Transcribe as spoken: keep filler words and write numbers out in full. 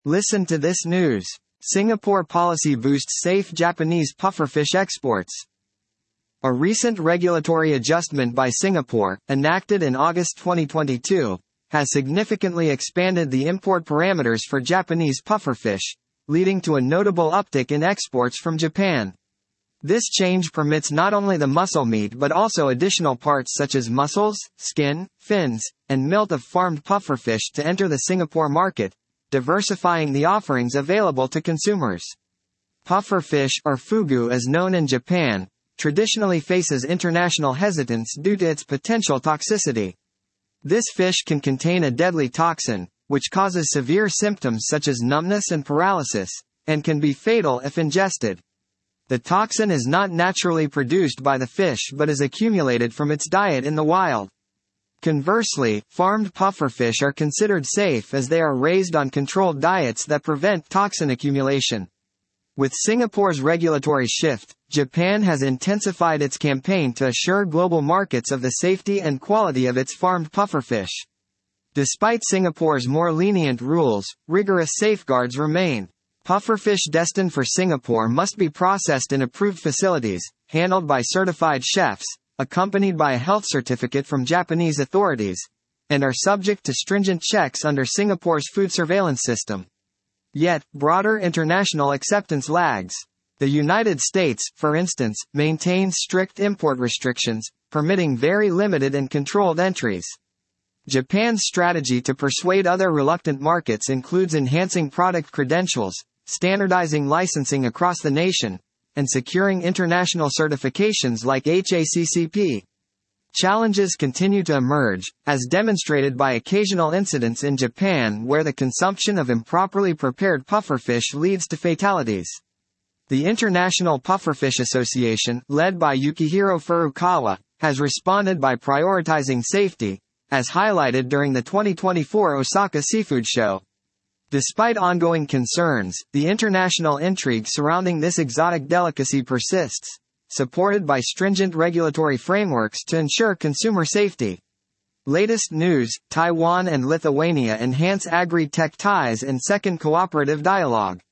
Listen to this news. Singapore policy boosts safe Japanese pufferfish exports. A recent regulatory adjustment by Singapore, enacted in August twenty twenty-two, has significantly expanded the import parameters for Japanese pufferfish, leading to a notable uptick in exports from Japan. This change permits not only the muscle meat but also additional parts such as muscles, skin, fins, and milt of farmed pufferfish to enter the Singapore market, diversifying the offerings available to consumers. Pufferfish, or fugu as known in Japan, traditionally faces international hesitance due to its potential toxicity. This fish can contain a deadly toxin, which causes severe symptoms such as numbness and paralysis, and can be fatal if ingested. The toxin is not naturally produced by the fish but is accumulated from its diet in the wild. Conversely, farmed pufferfish are considered safe as they are raised on controlled diets that prevent toxin accumulation. With Singapore's regulatory shift, Japan has intensified its campaign to assure global markets of the safety and quality of its farmed pufferfish. Despite Singapore's more lenient rules, rigorous safeguards remain. Pufferfish destined for Singapore must be processed in approved facilities, handled by certified chefs, accompanied by a health certificate from Japanese authorities, and are subject to stringent checks under Singapore's food surveillance system. Yet, broader international acceptance lags. The United States, for instance, maintains strict import restrictions, permitting very limited and controlled entries. Japan's strategy to persuade other reluctant markets includes enhancing product credentials, standardizing licensing across the nation, and securing international certifications like H A C C P. Challenges continue to emerge, as demonstrated by occasional incidents in Japan where the consumption of improperly prepared pufferfish leads to fatalities. The International Pufferfish Association, led by Yukihiro Furukawa, has responded by prioritizing safety, as highlighted during the twenty twenty-four Osaka Seafood Show. Despite ongoing concerns, the international intrigue surrounding this exotic delicacy persists, supported by stringent regulatory frameworks to ensure consumer safety. Latest news: Taiwan and Lithuania enhance agri-tech ties in second cooperative dialogue.